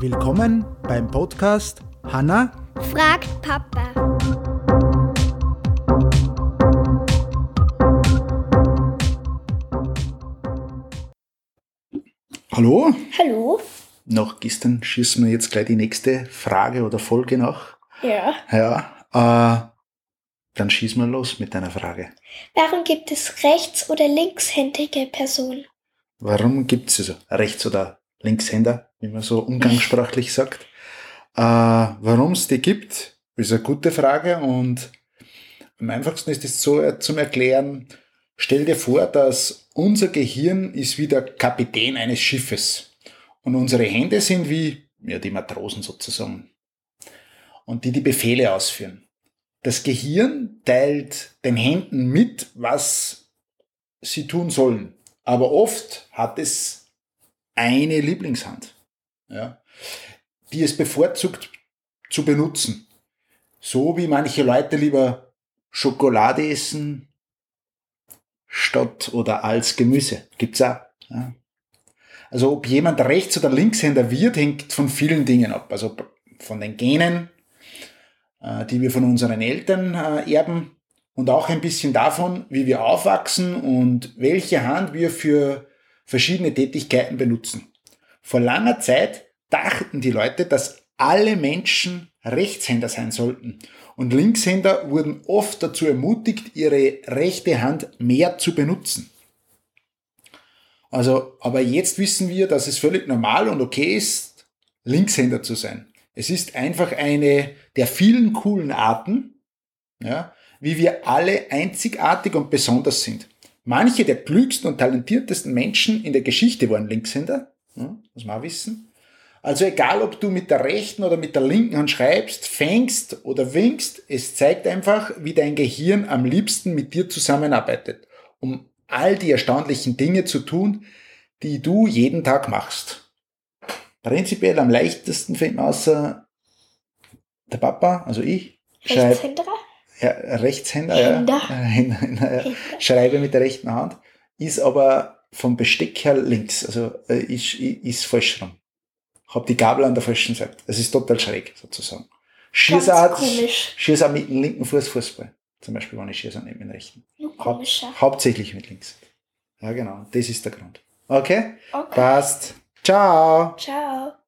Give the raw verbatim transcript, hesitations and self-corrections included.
Willkommen beim Podcast Hanna fragt Papa. Hallo? Hallo? Nach gestern schießen wir jetzt gleich die nächste Frage oder Folge nach. Ja. Ja, äh, dann schießen wir los mit deiner Frage. Warum gibt es rechts- oder linkshändige Personen? Warum gibt es also Rechts- oder Linkshänder, wie man so umgangssprachlich sagt? Äh, warum es die gibt, ist eine gute Frage und am einfachsten ist es so äh, zum Erklären. Stell dir vor, dass unser Gehirn ist wie der Kapitän eines Schiffes und unsere Hände sind wie ja, die Matrosen sozusagen und die die Befehle ausführen. Das Gehirn teilt den Händen mit, was sie tun sollen, aber oft hat es eine Lieblingshand, ja, die es bevorzugt zu benutzen. So wie manche Leute lieber Schokolade essen statt oder als Gemüse. Gibt's auch. Ja. Also ob jemand Rechts- oder Linkshänder wird, hängt von vielen Dingen ab. Also von den Genen, die wir von unseren Eltern erben und auch ein bisschen davon, wie wir aufwachsen und welche Hand wir für verschiedene Tätigkeiten benutzen. Vor langer Zeit dachten die Leute, dass alle Menschen Rechtshänder sein sollten und Linkshänder wurden oft dazu ermutigt, ihre rechte Hand mehr zu benutzen. Also, aber jetzt wissen wir, dass es völlig normal und okay ist, Linkshänder zu sein. Es ist einfach eine der vielen coolen Arten, ja, wie wir alle einzigartig und besonders sind. Manche der klügsten und talentiertesten Menschen in der Geschichte waren Linkshänder, ja, muss man auch wissen. Also egal, ob du mit der rechten oder mit der linken Hand schreibst, fängst oder winkst, es zeigt einfach, wie dein Gehirn am liebsten mit dir zusammenarbeitet, um all die erstaunlichen Dinge zu tun, die du jeden Tag machst. Prinzipiell am leichtesten fängt man außer der Papa, also ich, Rechtshänder? Ja, Rechtshänder, Händer. ja. Händer, ja. Schreibe mit der rechten Hand, ist aber vom Besteck her links, also ist, ist falsch rum. Hab die Gabel an der falschen Seite. Das ist total schräg, sozusagen. Schieß auch, schieß auch mit dem linken Fuß Fußball. Zum Beispiel, wenn ich schieße und nicht mit dem rechten. Haupt, hauptsächlich mit links. Ja, genau. Das ist der Grund. Okay? Okay. Passt. Ciao. Ciao.